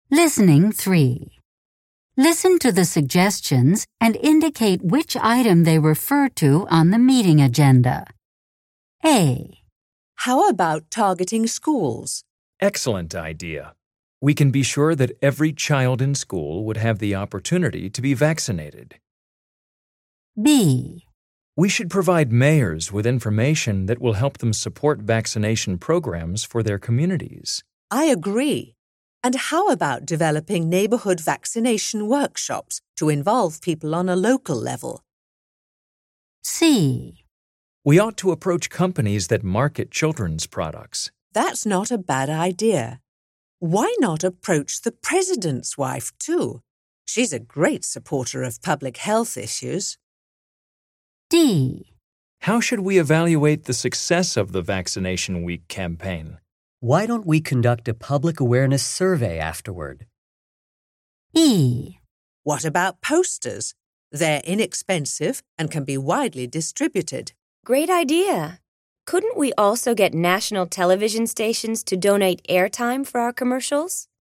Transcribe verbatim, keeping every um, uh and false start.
Listening three. Listen to the suggestions and indicate which item they refer to on the meeting agenda. A. How about targeting schools? Excellent idea. We can be sure that every child in school would have the opportunity to be vaccinated. B. We should provide mayors with information that will help them support vaccination programs for their communities. I agree. And how about developing neighborhood vaccination workshops to involve people on a local level? C. We ought to approach companies that market children's products. That's not a bad idea. Why not approach the president's wife, too? She's a great supporter of public health issues. D. How should we evaluate the success of the Vaccination Week campaign? Why don't we conduct a public awareness survey afterward? E. What about posters? They're inexpensive and can be widely distributed. Great idea. Couldn't we also get national television stations to donate airtime for our commercials?